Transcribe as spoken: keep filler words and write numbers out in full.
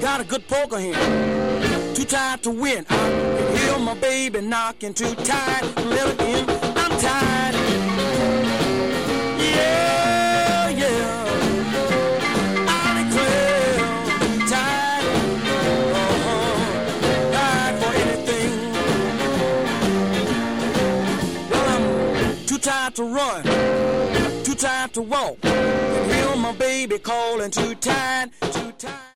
got a good poker hand, too tired to win. I can hear my baby knocking, too tired to let her in. I'm tired. Yeah, yeah. I declare, too tired. Uh-huh. Tired for anything. Well, I'm too tired to run, too tired to walk. Can hear my baby calling, too tired, too tired.